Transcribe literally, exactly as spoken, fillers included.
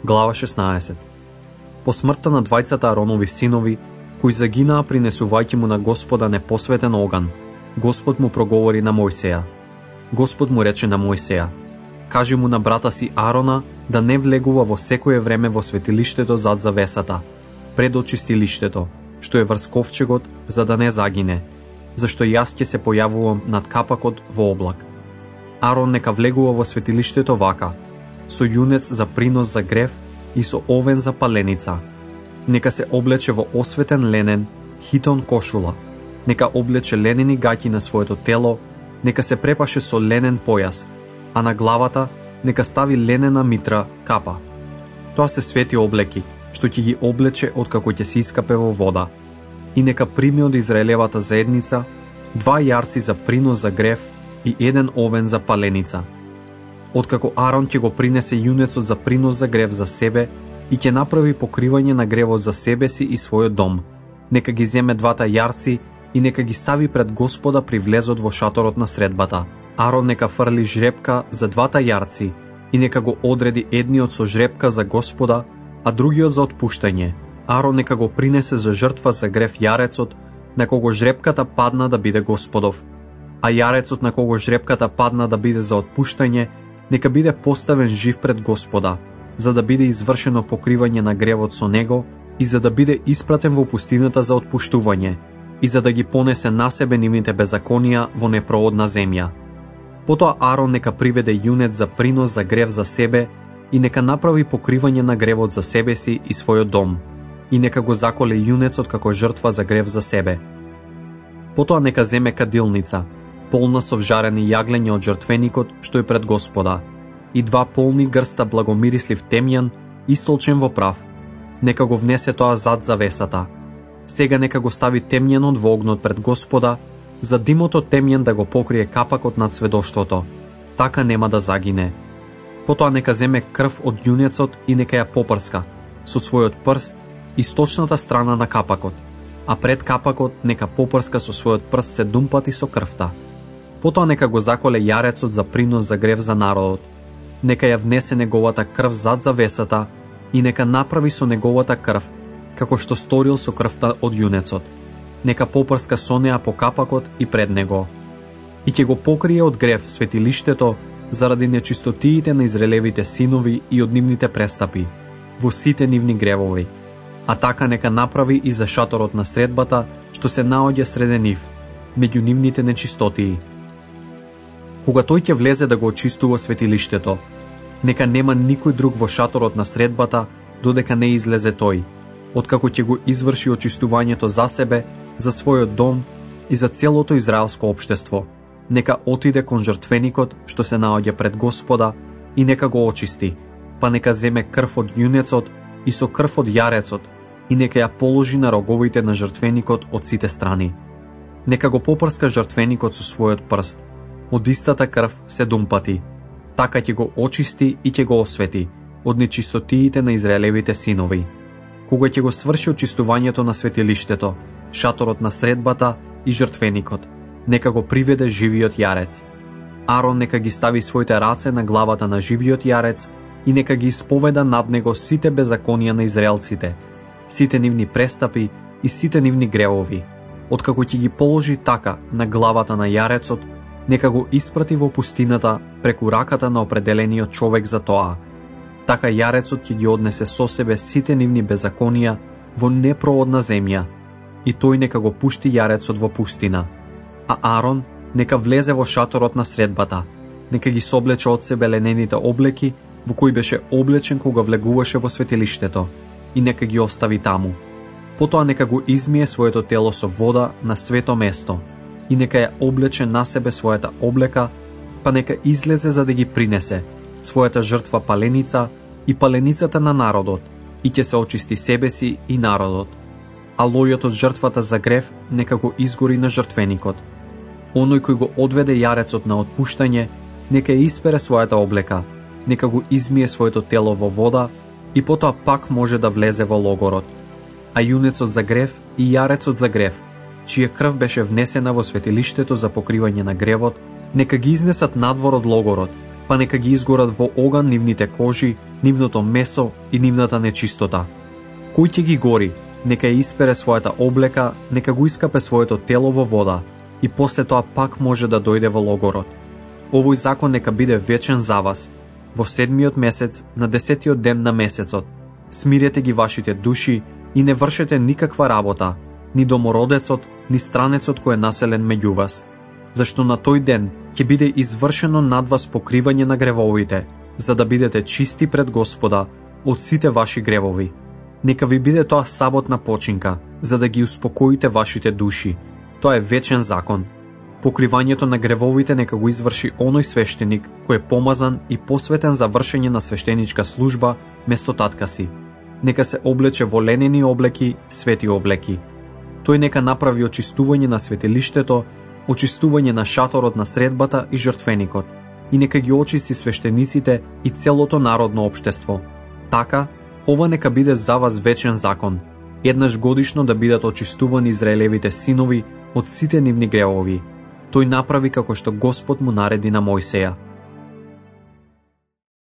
Глава шеснаесет. По смртта на двајцата Аронови синови, кои загинаа принесувајќи му на Господа непосветен оган, Господ му проговори на Мојсеја. Господ му рече на Мојсеја: кажи му на брата си Арона да не влегува во секое време во светилиштето зад завесата, пред очистилиштето, што е врз ковчегот, за да не загине, зашто јас ќе се појавувам над капакот во облак. Арон нека влегува во светилиштето вака, со јунец за принос за грев и со овен за паленица. Нека се облече во осветен ленен, хитон кошула, нека облече ленени гаќи на своето тело, нека се препаше со ленен појас, а на главата нека стави ленена митра капа. Тоа се свети облеки, што ќе ги облече откако ќе се искапе во вода. И нека прими од Израелевата заедница два јарци за принос за грев и еден овен за паленица. Откако Арон ќе го принесе јунецот за принос за грев за себе и ќе направи покривање на гревот за себе си и својот дом, нека ги земе двата јарци и нека ги стави пред Господа при влезот во шаторот на средбата. Арон нека фрли жребка за двата јарци и нека го одреди едниот со жребка за Господа, а другиот за отпуштање. Арон нека го принесе за жртва за грев јарецот, на кого жребката падна да биде Господов, а јарецот на кого жребката падна да биде за отпуштање, нека биде поставен жив пред Господа, за да биде извршено покривање на гревот со него и за да биде испратен во пустината за отпуштување и за да ги понесе на себе нивните беззаконија во непроодна земја. Потоа Арон нека приведе јунец за принос за грев за себе и нека направи покривање на гревот за себе си и својот дом, и нека го заколе јунецот како жртва за грев за себе. Потоа нека земе кадилница, полна со вжарени јаглења од жртвеникот што е пред Господа, и два полни грста благомирислив темјан, истолчен во прав. Нека го внесе тоа зад завесата. Сега нека го стави темјанот во огнот пред Господа, за димото темјан да го покрие капакот над сведоштвото. Така нема да загине. Потоа нека земе крв од јунецот и нека ја попрска со својот прст источната страна на капакот, а пред капакот нека попрска со својот прст седум пати со крвта. Потоа нека го заколе јарецот за принос за грев за народот. Нека ја внесе неговата крв зад завесата и нека направи со неговата крв, како што сторил со крвта од јунецот. Нека попрска со неа по капакот и пред него. И ќе го покрие од грев светилиштето заради нечистотиите на Израелевите синови и од нивните престапи, во сите нивни гревови. А така нека направи и за шаторот на средбата, што се наоѓа среде нив, меѓу нивните нечистотии. Кога тој ќе влезе да го очистува светилиштето, нека нема никој друг во шаторот на средбата, додека не излезе тој, откако ќе го изврши очистувањето за себе, за својот дом и за целото израелско општество. Нека отиде кон жртвеникот што се наоѓа пред Господа и нека го очисти, па нека земе крв од јунецот и со крв од јарецот и нека ја положи на роговите на жртвеникот од сите страни. Нека го попрска жртвеникот со својот прст, од истата крв седум пати. Така ќе го очисти и ќе го освети од нечистотиите на Израелевите синови. Кога ќе го сврши очистувањето на светилиштето, шаторот на средбата и жртвеникот, нека го приведе живиот јарец. Арон нека ги стави своите раце на главата на живиот јарец и нека ги исповеда над него сите беззаконија на израелците, сите нивни престапи и сите нивни гревови. Откако ќе ги положи така на главата на јарецот, нека го испрати во пустината преку раката на определениот човек за тоа. Така јарецот ќе ги однесе со себе сите нивни беззаконија во непроодна земја, и тој нека го пушти јарецот во пустина. А Арон нека влезе во шаторот на средбата, нека ги соблече од себе ленените облеки во кои беше облечен кога влегуваше во светилиштето, и нека ги остави таму. Потоа нека го измие своето тело со вода на свето место, и нека ја облече на себе својата облека, па нека излезе за да ги принесе својата жртва паленица и паленицата на народот, и ќе се очисти себе си и народот. А лојот од жртвата за грев нека го изгори на жртвеникот. Оној кој го одведе јарецот на отпуштање, нека ја испере својата облека, нека го измие своето тело во вода и потоа пак може да влезе во логорот. А јунецот за грев и јарецот за грев, чија крв беше внесена во светилиштето за покривање на гревот, нека ги изнесат надвор од логорот, па па нека ги изгорат во оган нивните кожи, нивното месо и нивната нечистота. Кој ќе ги гори, нека ја испере својата облека, нека го искапе своето тело во вода и после тоа пак може да дојде во логорот. Овој закон нека биде вечен за вас. Во седмиот месец, на десетиот ден на месецот, смирете ги вашите души и не вршете никаква работа, ни домородецот, ни странецот кој е населен меѓу вас, зашто на тој ден ќе биде извршено над вас покривање на гревовите, за да бидете чисти пред Господа од сите ваши гревови. Нека ви биде тоа саботна починка, за да ги успокоите вашите души. Тоа е вечен закон. Покривањето на гревовите нека го изврши оној свештеник кој е помазан и посветен за вршење на свештеничка служба место татка си. Нека се облече во ленени облеки, свети облеки. Тој нека направи очистување на светилиштето, очистување на шаторот на средбата и жртвеникот, и нека ги очисти свештениците и целото народно општество. Така, ова нека биде за вас вечен закон, еднаш годишно да бидат очистувани израелевите синови од сите нивни гревови. Тој направи како што Господ му нареди на Мојсеја.